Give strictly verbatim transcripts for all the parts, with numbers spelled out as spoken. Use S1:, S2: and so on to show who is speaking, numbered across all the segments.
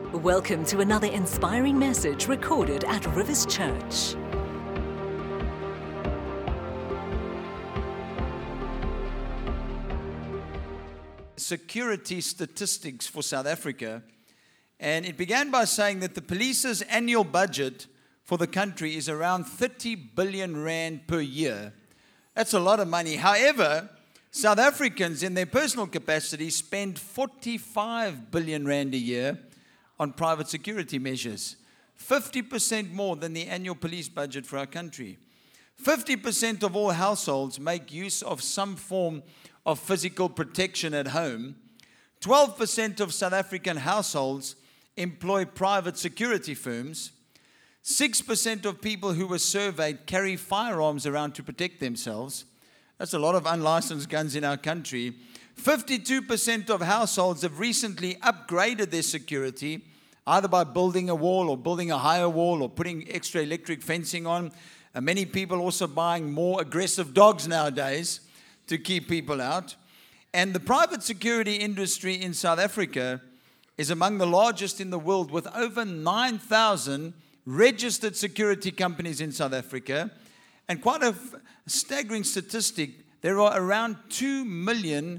S1: Welcome to another inspiring message recorded at Rivers Church.
S2: Security statistics for South Africa, and it began by saying that the police's annual budget for the country is around thirty billion rand per year. That's a lot of money. However, South Africans in their personal capacity spend forty-five billion rand a year on private security measures, fifty percent more than the annual police budget for our country. fifty percent of all households make use of some form of physical protection at home. twelve percent of South African households employ private security firms. six percent of people who were surveyed carry firearms around to protect themselves. That's a lot of unlicensed guns in our country. fifty-two percent of households have recently upgraded their security, either by building a wall or building a higher wall or putting extra electric fencing on. And many people also buying more aggressive dogs nowadays to keep people out. And the private security industry in South Africa is among the largest in the world, with over nine thousand registered security companies in South Africa. And quite a staggering statistic, there are around two million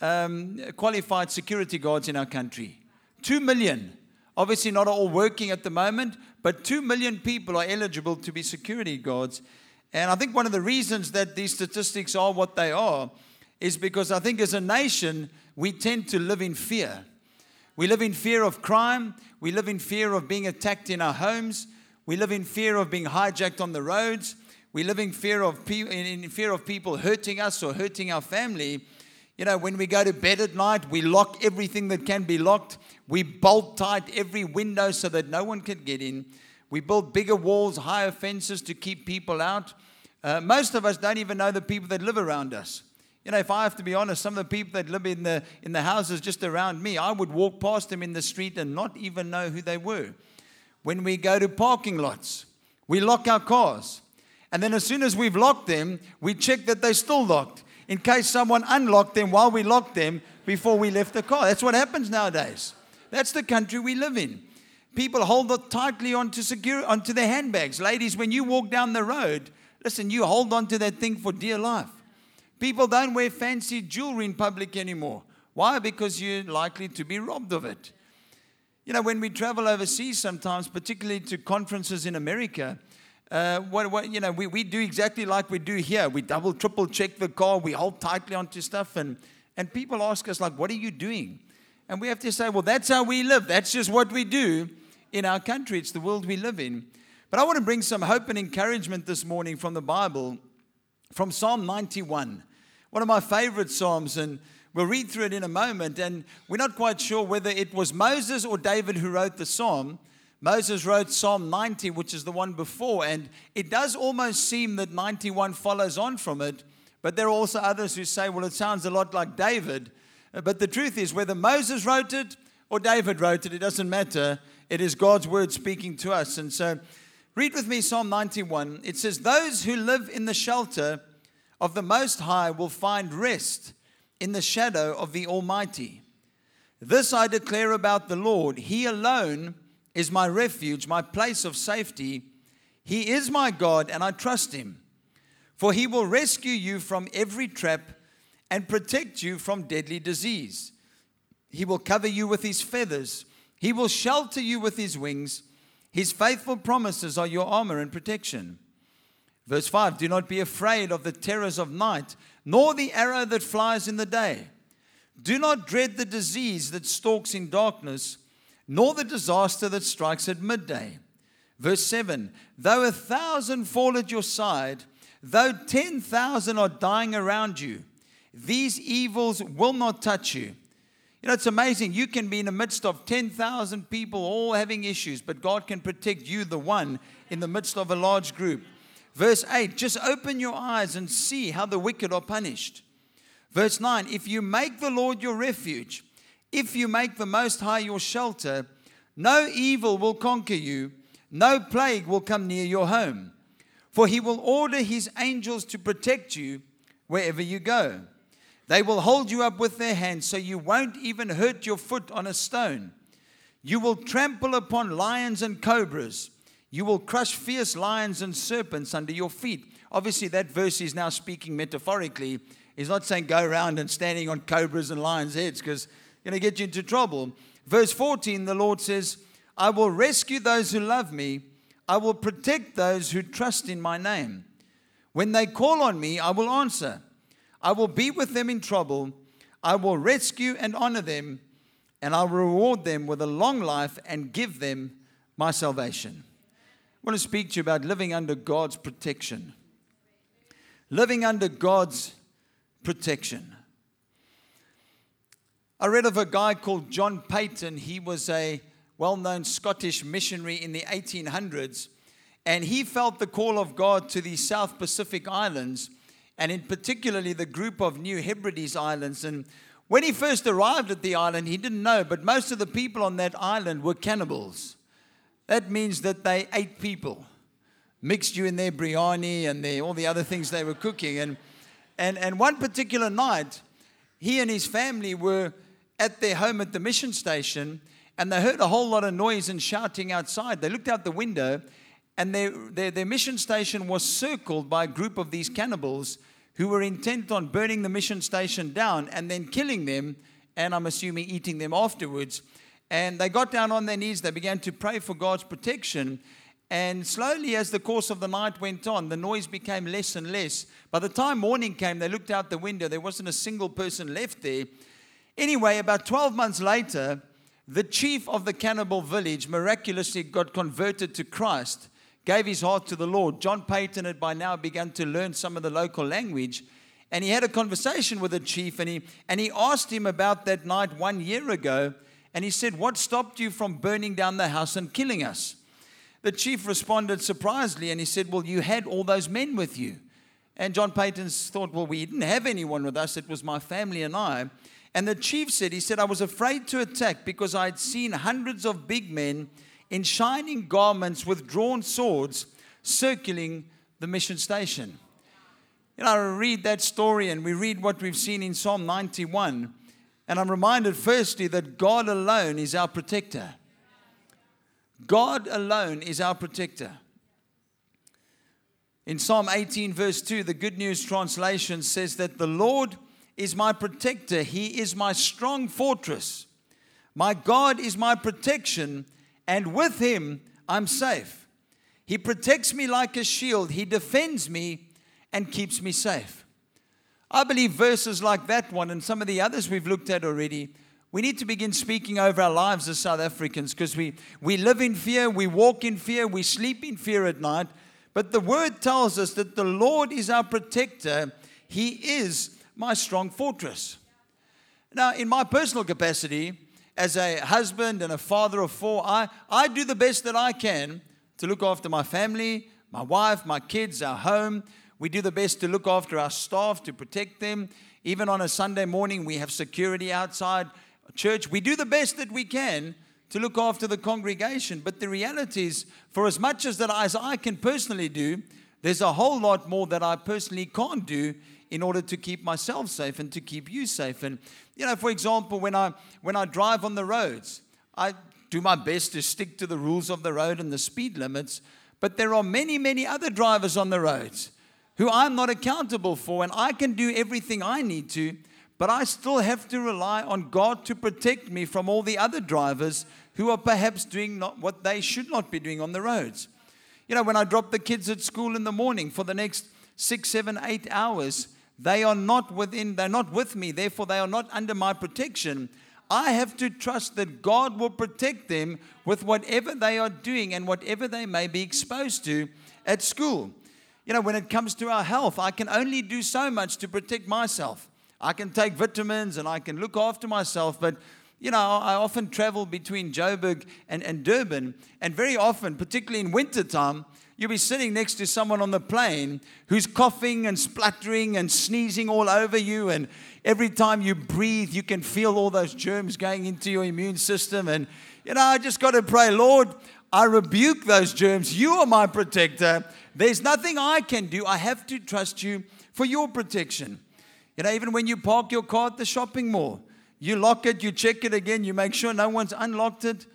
S2: um, qualified security guards in our country. two million. Obviously not all working at the moment, but two million people are eligible to be security guards. And I think one of the reasons that these statistics are what they are is because I think as a nation, we tend to live in fear. We live in fear of crime. We live in fear of being attacked in our homes. We live in fear of being hijacked on the roads. We live in fear of pe- in fear of people hurting us or hurting our family. You know, when we go to bed at night, we lock everything that can be locked. We bolt tight every window so that no one can get in. We build bigger walls, higher fences to keep people out. Uh, most of us don't even know the people that live around us. You know, if I have to be honest, some of the people that live in the in the houses just around me, I would walk past them in the street and not even know who they were. When we go to parking lots, we lock our cars. And then as soon as we've locked them, we check that they're still locked, in case someone unlocked them while we locked them before we left the car. That's what happens nowadays. That's the country we live in. People hold it tightly onto secure, onto their handbags. Ladies, when you walk down the road, listen, you hold on to that thing for dear life. People don't wear fancy jewelry in public anymore. Why? Because you're likely to be robbed of it. You know, when we travel overseas sometimes, particularly to conferences in America, uh, what, what, you know, we, we do exactly like we do here. We double, triple check the car. We hold tightly onto stuff. And, and people ask us, like, what are you doing? And we have to say, well, that's how we live. That's just what we do in our country. It's the world we live in. But I want to bring some hope and encouragement this morning from the Bible, from Psalm ninety-one. One of my favorite Psalms, and we'll read through it in a moment. And we're not quite sure whether it was Moses or David who wrote the Psalm. Moses wrote Psalm ninety, which is the one before. And it does almost seem that ninety-one follows on from it. But there are also others who say, well, it sounds a lot like David. But the truth is, whether Moses wrote it or David wrote it, it doesn't matter. It is God's word speaking to us. And so read with me Psalm ninety-one. It says, those who live in the shelter of the Most High will find rest in the shadow of the Almighty. This I declare about the Lord. He alone is my refuge, my place of safety. He is my God, and I trust him. For he will rescue you from every trap and protect you from deadly disease. He will cover you with his feathers. He will shelter you with his wings. His faithful promises are your armor and protection. Verse five, do not be afraid of the terrors of night, nor the arrow that flies in the day. Do not dread the disease that stalks in darkness, nor the disaster that strikes at midday. Verse seven, though a thousand fall at your side, though ten thousand are dying around you, these evils will not touch you. You know, it's amazing. You can be in the midst of ten thousand people all having issues, but God can protect you, the one, in the midst of a large group. Verse eight, just open your eyes and see how the wicked are punished. Verse nine, if you make the Lord your refuge, if you make the Most High your shelter, no evil will conquer you, no plague will come near your home. For he will order his angels to protect you wherever you go. They will hold you up with their hands so you won't even hurt your foot on a stone. You will trample upon lions and cobras. You will crush fierce lions and serpents under your feet. Obviously, that verse is now speaking metaphorically. He's not saying go around and standing on cobras and lions' heads, because it's going to get you into trouble. Verse fourteen, the Lord says, I will rescue those who love me. I will protect those who trust in my name. When they call on me, I will answer. I will be with them in trouble. I will rescue and honor them, and I will reward them with a long life and give them my salvation. I want to speak to you about living under God's protection. Living under God's protection. I read of a guy called John Paton. He was a well-known Scottish missionary in the eighteen hundreds, and he felt the call of God to the South Pacific Islands, and in particularly the group of New Hebrides Islands. And when he first arrived at the island, he didn't know, but most of the people on that island were cannibals. That means that they ate people, mixed you in their biryani and their, all the other things they were cooking. And, and, and one particular night, he and his family were at their home at the mission station, and they heard a whole lot of noise and shouting outside. They looked out the window, and their, their, their mission station was circled by a group of these cannibals who were intent on burning the mission station down and then killing them, and I'm assuming eating them afterwards. And they got down on their knees. They began to pray for God's protection. And slowly, as the course of the night went on, the noise became less and less. By the time morning came, they looked out the window. There wasn't a single person left there. Anyway, about twelve months later, the chief of the cannibal village miraculously got converted to Christ, gave his heart to the Lord. John Paton had by now begun to learn some of the local language. And he had a conversation with the chief, and he, and he asked him about that night one year ago. And he said, what stopped you from burning down the house and killing us? The chief responded surprisedly, and he said, well, you had all those men with you. And John Paton thought, well, we didn't have anyone with us. It was my family and I. And the chief said, he said, I was afraid to attack because I had seen hundreds of big men in shining garments with drawn swords circling the mission station. You know, I read that story, and we read what we've seen in Psalm ninety-one. And I'm reminded firstly that God alone is our protector. God alone is our protector. In Psalm eighteen verse two, the Good News Translation says that the Lord is my protector. He is my strong fortress. My God is my protection, and with him I'm safe. He protects me like a shield. He defends me and keeps me safe. I believe verses like that one and some of the others we've looked at already, we need to begin speaking over our lives as South Africans, because we, we live in fear, we walk in fear, we sleep in fear at night. But the word tells us that the Lord is our protector. He is my strong fortress. Now, in my personal capacity, as a husband and a father of four, I, I do the best that I can to look after my family, my wife, my kids, our home. We do the best to look after our staff, to protect them. Even on a Sunday morning, we have security outside church. We do the best that we can to look after the congregation. But the reality is, for as much as that as I can personally do, there's a whole lot more that I personally can't do in order to keep myself safe and to keep you safe. And, you know, for example, when I when I drive on the roads, I do my best to stick to the rules of the road and the speed limits. But there are many, many other drivers on the roads who I'm not accountable for, and I can do everything I need to, but I still have to rely on God to protect me from all the other drivers who are perhaps doing not what they should not be doing on the roads. You know, when I drop the kids at school in the morning for the next six, seven, eight hours, they are not within, they're not with me, therefore they are not under my protection. I have to trust that God will protect them with whatever they are doing and whatever they may be exposed to at school. You know, when it comes to our health, I can only do so much to protect myself. I can take vitamins and I can look after myself, but, you know, I often travel between Joburg and, and Durban, and very often, particularly in wintertime, you'll be sitting next to someone on the plane who's coughing and spluttering and sneezing all over you, and every time you breathe, you can feel all those germs going into your immune system. And, you know, I just got to pray, Lord, I rebuke those germs. You are my protector. There's nothing I can do. I have to trust you for your protection. You know, even when you park your car at the shopping mall, you lock it, you check it again, you make sure no one's unlocked it.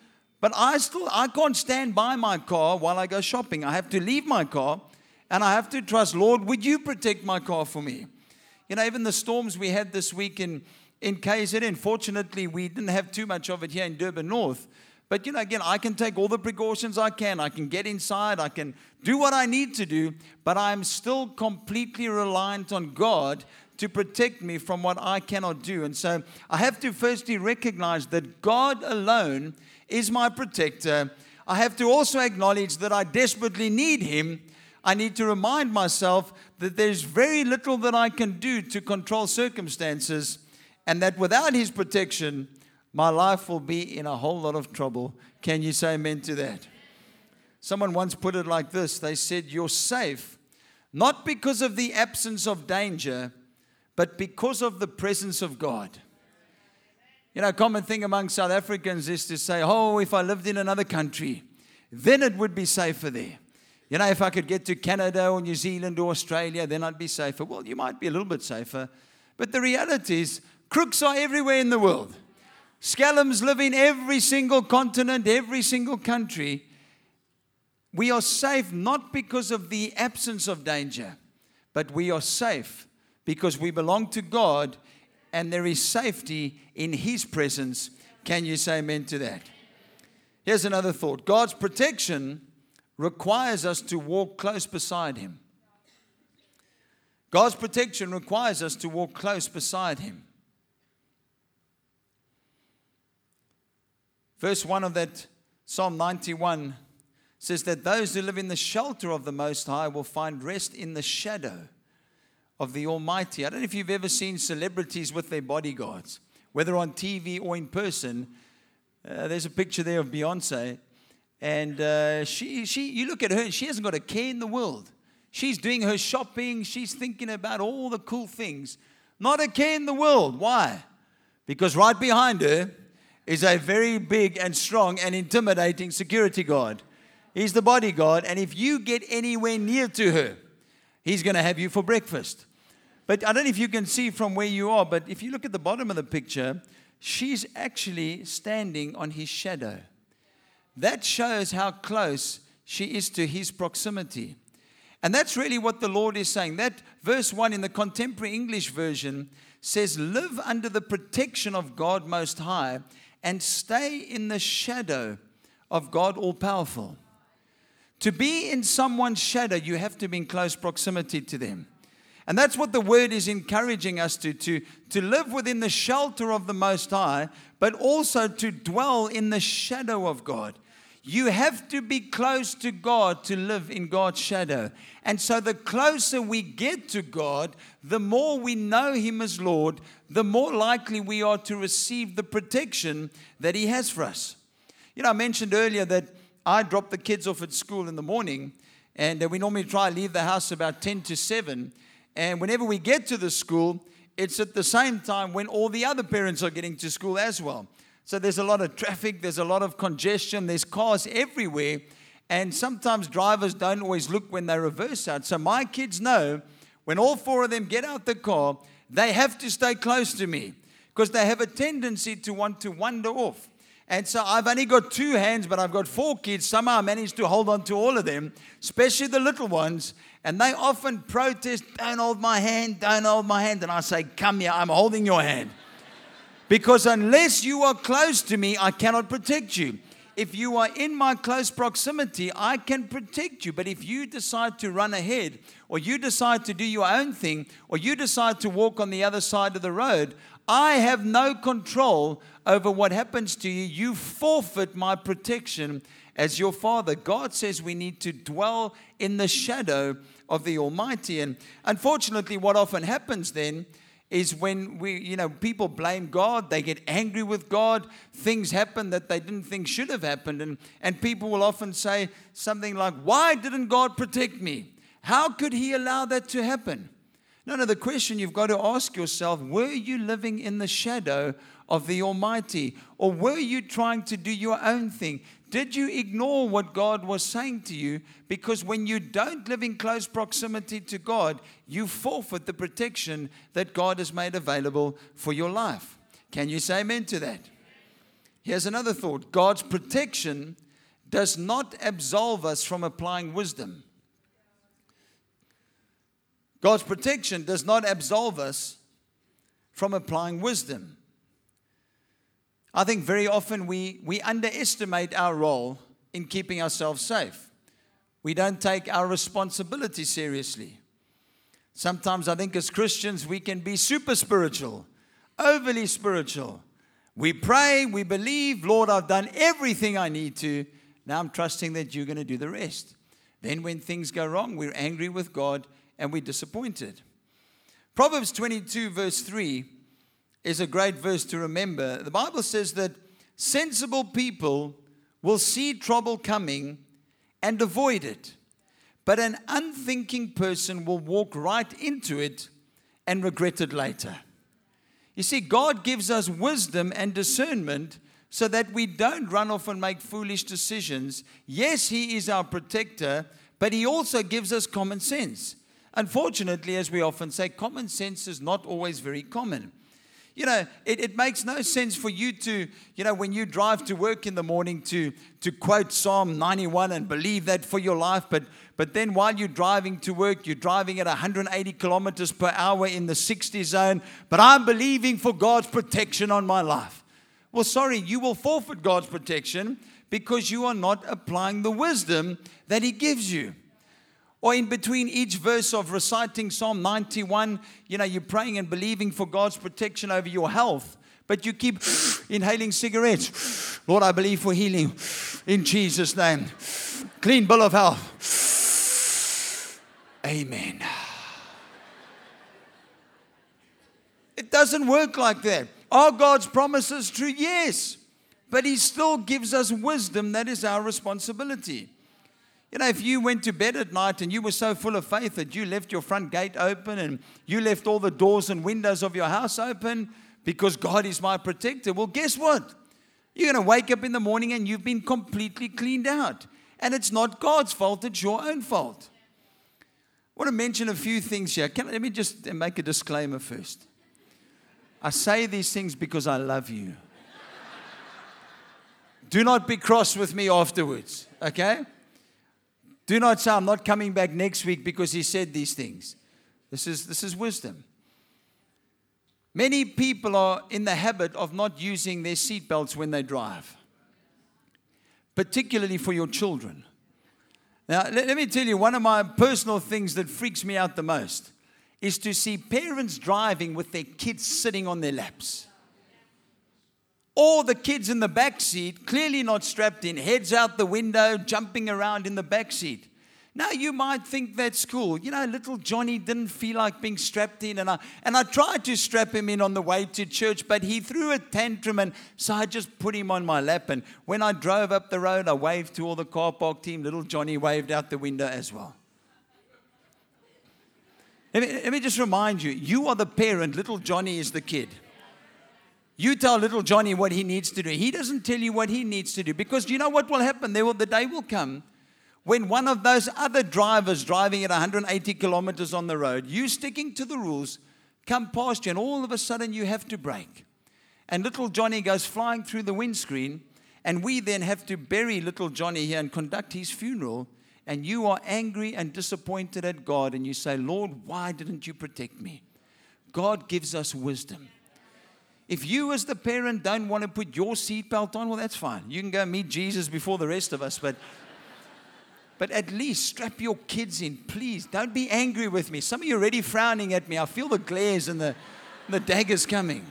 S2: But I still, I can't stand by my car while I go shopping. I have to leave my car and I have to trust, Lord, would you protect my car for me? You know, even the storms we had this week in, in K Z N, fortunately, we didn't have too much of it here in Durban North. But, you know, again, I can take all the precautions I can. I can get inside. I can do what I need to do. But I'm still completely reliant on God to protect me from what I cannot do. And so I have to firstly recognize that God alone is my protector. I have to also acknowledge that I desperately need Him. I need to remind myself that there's very little that I can do to control circumstances, and that without His protection, my life will be in a whole lot of trouble. Can you say amen to that? Someone once put it like this. They said, you're safe, not because of the absence of danger, but because of the presence of God. You know, a common thing among South Africans is to say, oh, if I lived in another country, then it would be safer there. You know, if I could get to Canada or New Zealand or Australia, then I'd be safer. Well, you might be a little bit safer. But the reality is, crooks are everywhere in the world. Scallums live in every single continent, every single country. We are safe not because of the absence of danger, but we are safe because we belong to God and there is safety in His presence. Can you say amen to that? Here's another thought. God's protection requires us to walk close beside Him. God's protection requires us to walk close beside Him. Verse one of that Psalm ninety-one says that those who live in the shelter of the Most High will find rest in the shadow of the Almighty. I don't know if you've ever seen celebrities with their bodyguards, whether on T V or in person. Uh, there's a picture there of Beyonce, and uh, she, she, you look at her, and she hasn't got a care in the world. She's doing her shopping. She's thinking about all the cool things. Not a care in the world. Why? Because right behind her is a very big and strong and intimidating security guard. He's the bodyguard, and if you get anywhere near to her, he's going to have you for breakfast. But I don't know if you can see from where you are, but if you look at the bottom of the picture, she's actually standing on his shadow. That shows how close she is to his proximity. And that's really what the Lord is saying. That verse one in the Contemporary English Version says, live under the protection of God Most High and stay in the shadow of God All-Powerful. To be in someone's shadow, you have to be in close proximity to them. And that's what the Word is encouraging us to, to, to live within the shelter of the Most High, but also to dwell in the shadow of God. You have to be close to God to live in God's shadow. And so the closer we get to God, the more we know Him as Lord, the more likely we are to receive the protection that He has for us. You know, I mentioned earlier that I drop the kids off at school in the morning, and we normally try to leave the house about ten to seven. And whenever we get to the school, it's at the same time when all the other parents are getting to school as well. So there's a lot of traffic, there's a lot of congestion, there's cars everywhere, and sometimes drivers don't always look when they reverse out. So my kids know when all four of them get out the car, they have to stay close to me because they have a tendency to want to wander off. And so I've only got two hands, but I've got four kids. Somehow I managed to hold on to all of them, especially the little ones. And they often protest, don't hold my hand, don't hold my hand. And I say, come here, I'm holding your hand. Because unless you are close to me, I cannot protect you. If you are in my close proximity, I can protect you. But if you decide to run ahead, or you decide to do your own thing, or you decide to walk on the other side of the road, I have no control over what happens to you. You forfeit my protection as your Father. God says we need to dwell in the shadow of the Almighty. And unfortunately, what often happens then is when we, you know, people blame God, they get angry with God, things happen that they didn't think should have happened. And, and people will often say something like, why didn't God protect me? How could He allow that to happen? No, no, the question you've got to ask yourself, were you living in the shadow of the Almighty? Or were you trying to do your own thing? Did you ignore what God was saying to you? Because when you don't live in close proximity to God, you forfeit the protection that God has made available for your life. Can you say amen to that? Here's another thought. God's protection does not absolve us from applying wisdom. God's protection does not absolve us from applying wisdom. I think very often we, we underestimate our role in keeping ourselves safe. We don't take our responsibility seriously. Sometimes I think as Christians we can be super spiritual, overly spiritual. We pray, we believe, Lord, I've done everything I need to. Now I'm trusting that you're going to do the rest. Then when things go wrong, we're angry with God and we're disappointed. Proverbs twenty-two verse three is a great verse to remember. The Bible says that sensible people will see trouble coming and avoid it. But an unthinking person will walk right into it and regret it later. You see, God gives us wisdom and discernment so that we don't run off and make foolish decisions. Yes, He is our protector, but He also gives us common sense. Unfortunately, as we often say, common sense is not always very common. You know, it, it makes no sense for you to, you know, when you drive to work in the morning to, to quote Psalm ninety-one and believe that for your life, but But then while you're driving to work, you're driving at one hundred eighty kilometers per hour in the sixty zone, but I'm believing for God's protection on my life. Well, sorry, you will forfeit God's protection because you are not applying the wisdom that He gives you. Or in between each verse of reciting Psalm ninety-one, you know, you're praying and believing for God's protection over your health, but you keep inhaling cigarettes. Lord, I believe for healing in Jesus' name. Clean bill of health. Amen. It doesn't work like that. Are God's promises true? Yes. But He still gives us wisdom. That is our responsibility. You know, if you went to bed at night and you were so full of faith that you left your front gate open and you left all the doors and windows of your house open because God is my protector, well, guess what? You're going to wake up in the morning and you've been completely cleaned out. And it's not God's fault, it's your own fault. I want to mention a few things here. Can, let me just make a disclaimer first. I say these things because I love you. Do not be cross with me afterwards, okay? Do not say I'm not coming back next week because he said these things. This is, this is wisdom. Many people are in the habit of not using their seatbelts when they drive, particularly for your children. Now, let, let me tell you, one of my personal things that freaks me out the most is to see parents driving with their kids sitting on their laps. Or the kids in the back seat, clearly not strapped in, heads out the window, jumping around in the back seat. Now, you might think that's cool. You know, little Johnny didn't feel like being strapped in, and I, and I tried to strap him in on the way to church, but he threw a tantrum, and so I just put him on my lap. And when I drove up the road, I waved to all the car park team. Little Johnny waved out the window as well. Let me, let me just remind you, you are the parent, little Johnny is the kid. You tell little Johnny what he needs to do. He doesn't tell you what he needs to do, because you know what will happen? There will, the day will come when one of those other drivers driving at one hundred eighty kilometers on the road, you sticking to the rules, come past you, and all of a sudden you have to brake. And little Johnny goes flying through the windscreen, and we then have to bury little Johnny here and conduct his funeral, and you are angry and disappointed at God, and you say, Lord, why didn't you protect me? God gives us wisdom. If you as the parent don't want to put your seatbelt on, well, that's fine. You can go meet Jesus before the rest of us, but but at least strap your kids in, please. Don't be angry with me. Some of you are already frowning at me. I feel the glares and the, the daggers coming.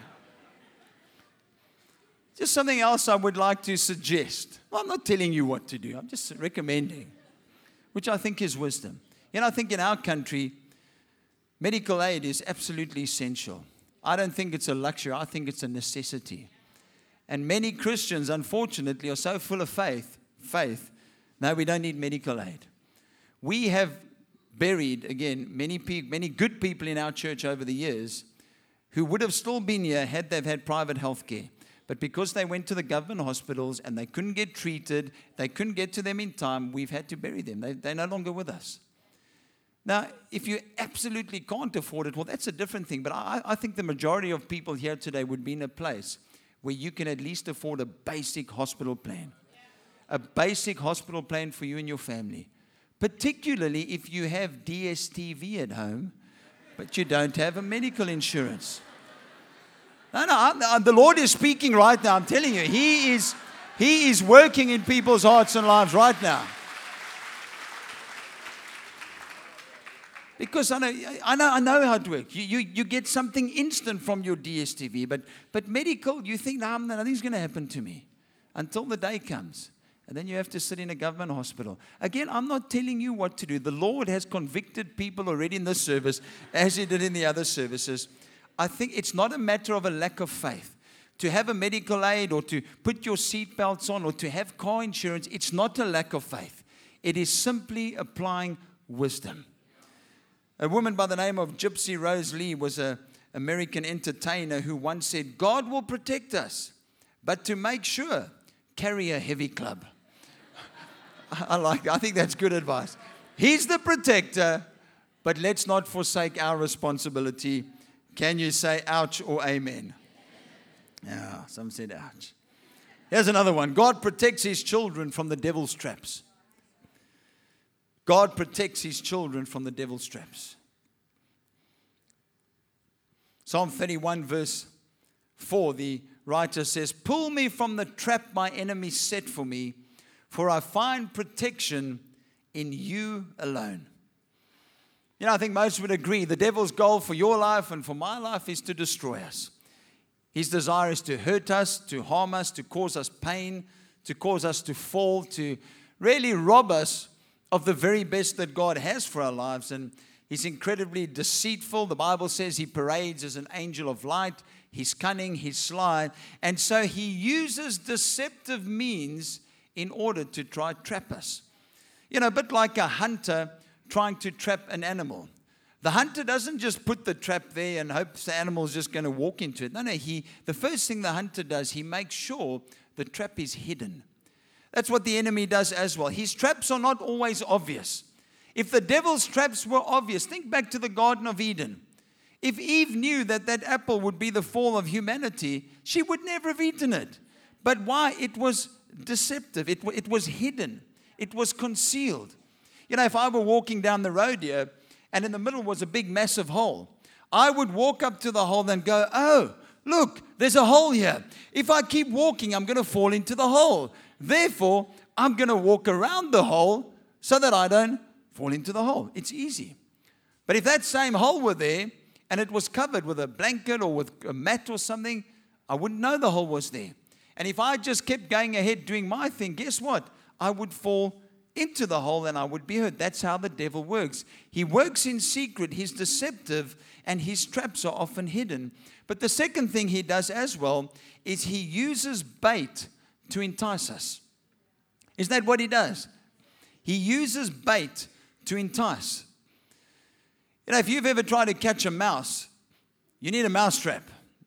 S2: Just something else I would like to suggest. Well, I'm not telling you what to do. I'm just recommending, which I think is wisdom. You know, I think in our country, medical aid is absolutely essential. I don't think it's a luxury. I think it's a necessity. And many Christians, unfortunately, are so full of faith, faith, no, we don't need medical aid. We have buried, again, many people, many good people in our church over the years who would have still been here had they had private health care. But because they went to the government hospitals and they couldn't get treated, they couldn't get to them in time, we've had to bury them. They, they're no longer with us. Now, if you absolutely can't afford it, well, that's a different thing. But I, I think the majority of people here today would be in a place where you can at least afford a basic hospital plan. A basic hospital plan for you and your family. Particularly if you have D S T V at home, but you don't have a medical insurance. No, no, I'm, I'm, the Lord is speaking right now. I'm telling you, He is, He is working in people's hearts and lives right now. Because I know, I know, I know how it works. You, you, you get something instant from your D S T V, but, but medical, you think, no, nothing's going to happen to me until the day comes. And then you have to sit in a government hospital. Again, I'm not telling you what to do. The Lord has convicted people already in this service, as He did in the other services. I think it's not a matter of a lack of faith. To have a medical aid or to put your seatbelts on or to have car insurance, it's not a lack of faith. It is simply applying wisdom. A woman by the name of Gypsy Rose Lee was an American entertainer who once said, God will protect us, but to make sure, carry a heavy club. I like. I think that's good advice. He's the protector, but let's not forsake our responsibility. Can you say ouch or amen? Yeah, some said ouch. Here's another one. God protects His children from the devil's traps. God protects His children from the devil's traps. Psalm thirty-one verse four, the writer says, pull me from the trap my enemies set for me, for I find protection in you alone. You know, I think most would agree the devil's goal for your life and for my life is to destroy us. His desire is to hurt us, to harm us, to cause us pain, to cause us to fall, to really rob us of the very best that God has for our lives. And He's incredibly deceitful. The Bible says He parades as an angel of light. He's cunning, He's sly. And so He uses deceptive means in order to try to trap us. You know, a bit like a hunter trying to trap an animal. The hunter doesn't just put the trap there and hopes the animal's just going to walk into it. No, no, he, the first thing the hunter does, he makes sure the trap is hidden. That's what the enemy does as well. His traps are not always obvious. If the devil's traps were obvious, think back to the Garden of Eden. If Eve knew that that apple would be the fall of humanity, she would never have eaten it. But why? It was deceptive. It, it was hidden. It was concealed. You know, if I were walking down the road here and in the middle was a big massive hole, I would walk up to the hole and go, oh, look, there's a hole here. If I keep walking, I'm going to fall into the hole. Therefore, I'm going to walk around the hole so that I don't fall into the hole. It's easy. But if that same hole were there and it was covered with a blanket or with a mat or something, I wouldn't know the hole was there. And if I just kept going ahead doing my thing, guess what? I would fall into the hole and I would be hurt. That's how the devil works. He works in secret. He's deceptive and his traps are often hidden. But the second thing he does as well is he uses bait to entice us. Isn't that what he does? He uses bait to entice. You know, if you've ever tried to catch a mouse, you need a mouse trap.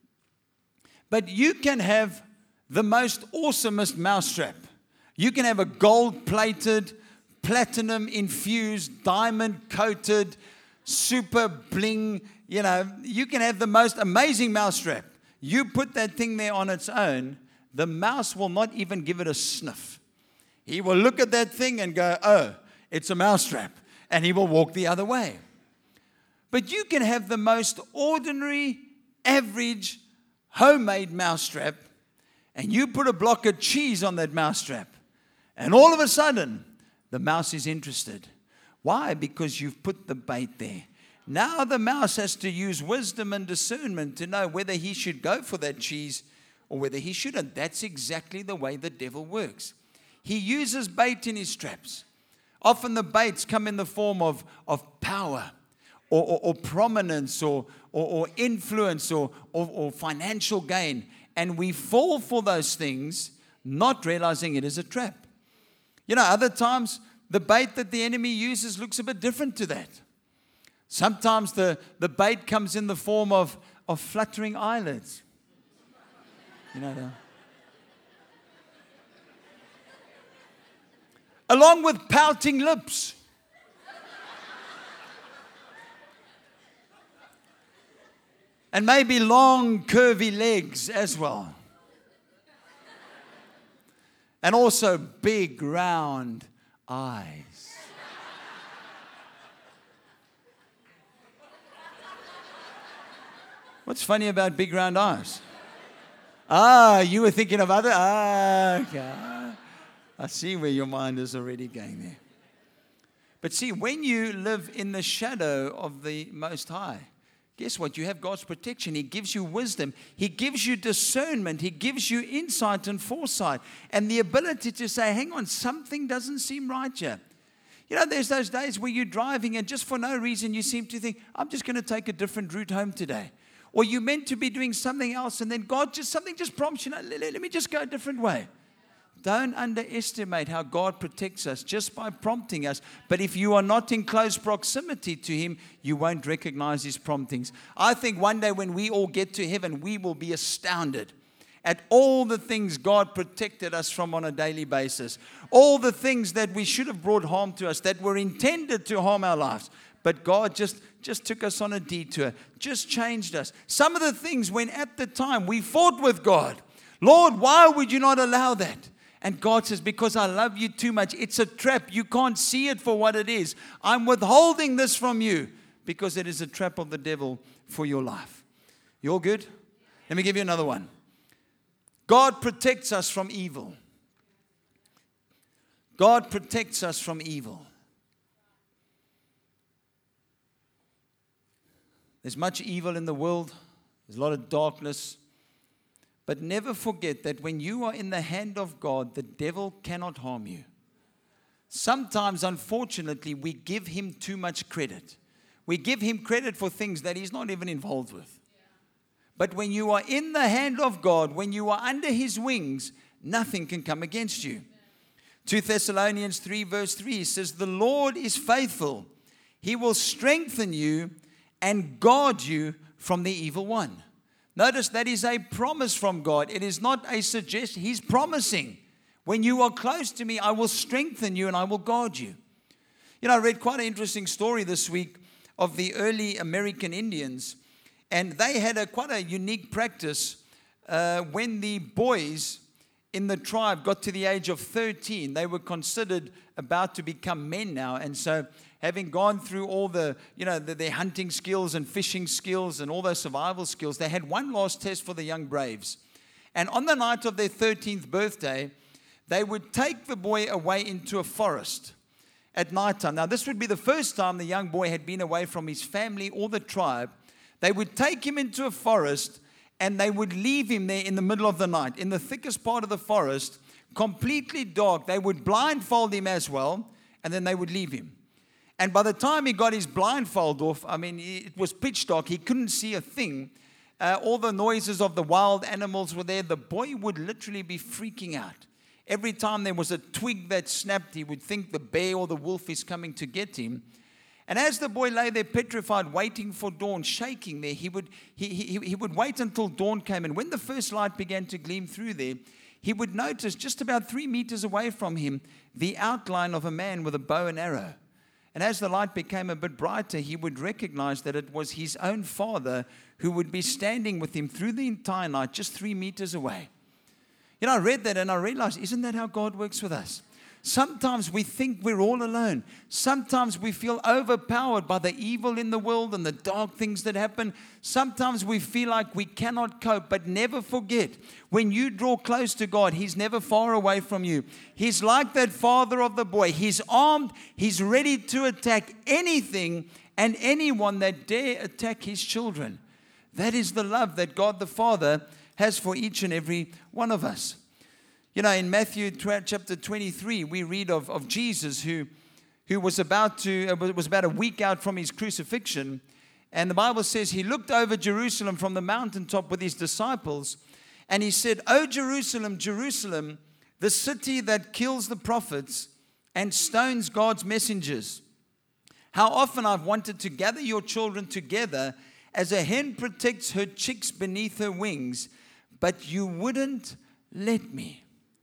S2: But you can have the most awesomest mousetrap. You can have a gold-plated, platinum-infused, diamond-coated, super bling, you know, you can have the most amazing mousetrap. You put that thing there on its own, the mouse will not even give it a sniff. He will look at that thing and go, oh, it's a mousetrap, and he will walk the other way. But you can have the most ordinary, average, homemade mousetrap, and you put a block of cheese on that mousetrap, and all of a sudden, the mouse is interested. Why? Because you've put the bait there. Now the mouse has to use wisdom and discernment to know whether he should go for that cheese or whether he shouldn't. That's exactly the way the devil works. He uses bait in his traps. Often the baits come in the form of, of power or, or, or prominence or, or, or influence or, or, or financial gain. And we fall for those things, not realizing it is a trap. You know, other times, the bait that the enemy uses looks a bit different to that. Sometimes the, the bait comes in the form of, of fluttering eyelids. You know that? Along with pouting lips. And maybe long, curvy legs as well. And also big, round eyes. What's funny about big, round eyes? Ah, you were thinking of other... Ah, okay. I see where your mind is already going there. But see, when you live in the shadow of the Most High, guess what? You have God's protection. He gives you wisdom. He gives you discernment. He gives you insight and foresight. And the ability to say, hang on, something doesn't seem right here. You know, there's those days where you're driving and just for no reason you seem to think, I'm just going to take a different route home today. Or you're meant to be doing something else and then God just, something just prompts you, know, let, let me just go a different way. Don't underestimate how God protects us just by prompting us. But if you are not in close proximity to Him, you won't recognize His promptings. I think one day when we all get to heaven, we will be astounded at all the things God protected us from on a daily basis. All the things that we should have brought harm to us, that were intended to harm our lives. But God just, just took us on a detour, just changed us. Some of the things when at the time we fought with God, Lord, why would you not allow that? And God says, because I love you too much. It's a trap. You can't see it for what it is. I'm withholding this from you because it is a trap of the devil for your life. You all good? Let me give you another one. God protects us from evil. God protects us from evil. There's much evil in the world. There's a lot of darkness. But never forget that when you are in the hand of God, the devil cannot harm you. Sometimes, unfortunately, we give him too much credit. We give him credit for things that he's not even involved with. But when you are in the hand of God, when you are under his wings, nothing can come against you. Second Thessalonians three verse three says, the Lord is faithful. He will strengthen you and guard you from the evil one. Notice that is a promise from God. It is not a suggestion. He's promising, when you are close to me, I will strengthen you and I will guard you. You know, I read quite an interesting story this week of the early American Indians. And they had a quite a unique practice uh, when the boys in the tribe got to the age of thirteen. They were considered about to become men now. And so having gone through all the, you know, the, their hunting skills and fishing skills and all those survival skills, they had one last test for the young braves. And on the night of their thirteenth birthday, they would take the boy away into a forest at nighttime. Now, this would be the first time the young boy had been away from his family or the tribe. They would take him into a forest and they would leave him there in the middle of the night, in the thickest part of the forest, completely dark. They would blindfold him as well, and then they would leave him. And by the time he got his blindfold off, I mean, it was pitch dark. He couldn't see a thing. Uh, all the noises of the wild animals were there. The boy would literally be freaking out. Every time there was a twig that snapped, he would think the bear or the wolf is coming to get him. And as the boy lay there petrified, waiting for dawn, shaking there, he would, he, he, he would wait until dawn came. And when the first light began to gleam through there, he would notice just about three meters away from him the outline of a man with a bow and arrow. And as the light became a bit brighter, he would recognize that it was his own father who would be standing with him through the entire night, just three meters away. You know, I read that and I realized, isn't that how God works with us? Sometimes we think we're all alone. Sometimes we feel overpowered by the evil in the world and the dark things that happen. Sometimes we feel like we cannot cope, but never forget, when you draw close to God, He's never far away from you. He's like that father of the boy. He's armed. He's ready to attack anything and anyone that dare attack His children. That is the love that God the Father has for each and every one of us. You know, in Matthew chapter twenty-three, we read of, of Jesus who, who was about to, uh, was about a week out from His crucifixion. And the Bible says He looked over Jerusalem from the mountaintop with His disciples. And He said, "O Jerusalem, Jerusalem, the city that kills the prophets and stones God's messengers. How often I've wanted to gather your children together as a hen protects her chicks beneath her wings, but you wouldn't let me."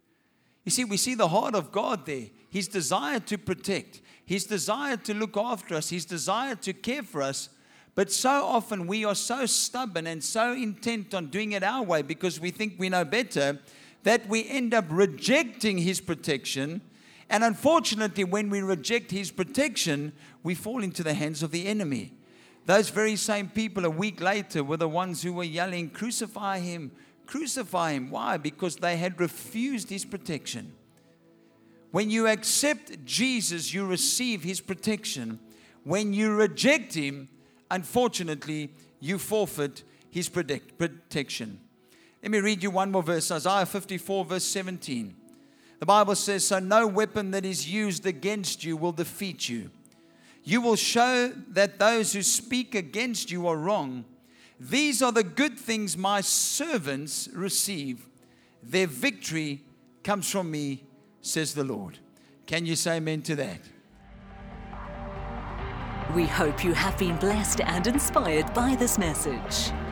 S2: You see, we see the heart of God there. His desire to protect. His desire to look after us. His desire to care for us. But so often we are so stubborn and so intent on doing it our way because we think we know better that we end up rejecting His protection. And unfortunately, when we reject His protection, we fall into the hands of the enemy. Those very same people a week later were the ones who were yelling, "Crucify Him, crucify Him." Why? Because they had refused His protection. When you accept Jesus, you receive His protection. When you reject Him, unfortunately, you forfeit His protect, protection. Let me read you one more verse, Isaiah fifty-four, verse seventeen. The Bible says, "So no weapon that is used against you will defeat you. You will show that those who speak against you are wrong. These are the good things my servants receive. Their victory comes from me, says the Lord." Can you say amen to that?
S1: We hope you have been blessed and inspired by this message.